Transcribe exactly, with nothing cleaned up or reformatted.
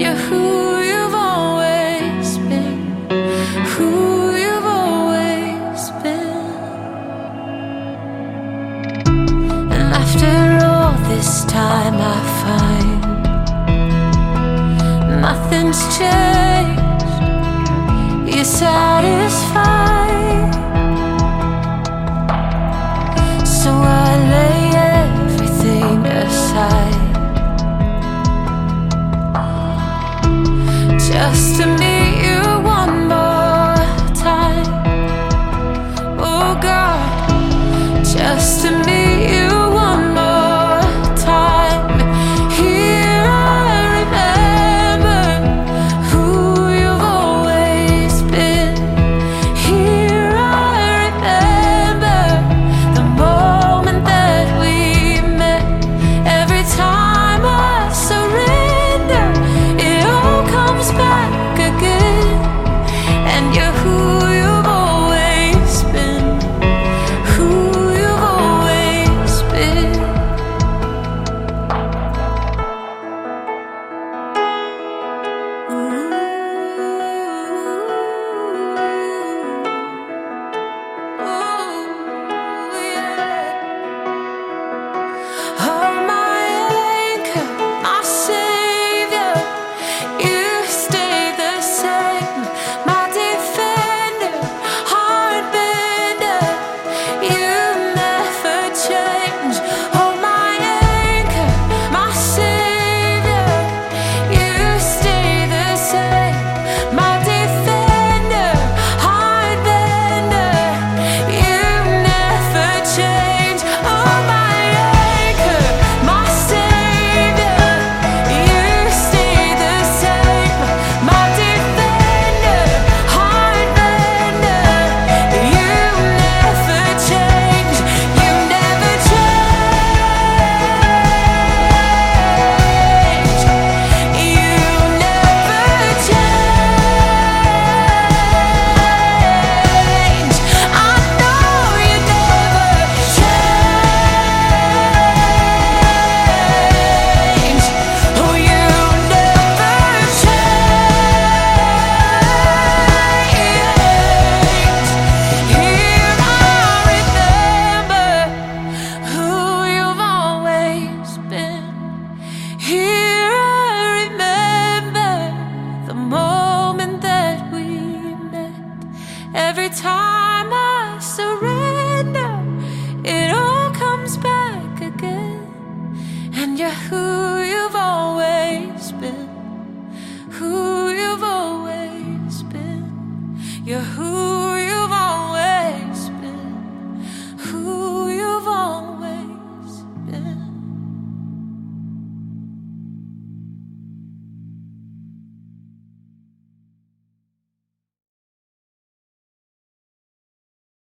you're who you've always been, who you've always been. And after all this time I find nothing's changed, you're satisfied. So I lay everything aside just to meet you one more time. Oh God, just to meet you one more time. Here I remember who you've always been. Here I remember the moment that we met. Every time I surrender, it all comes back again. And you're who you've always been, who you've always been. Ooh, ooh, yeah. Oh, my anchor, my savior, you stay the same. My defender, heart bender, you never change. Oh, my anchor, my savior, you stay the same. My defender, heart bender, you never change. Oh, my anchor, my savior, you stay the same. My defender, heart bender, you never change. You never change. You never change. I know you never change. Oh, you never change. Here I remember who you've always been. Here I remember the moment that we met. Every time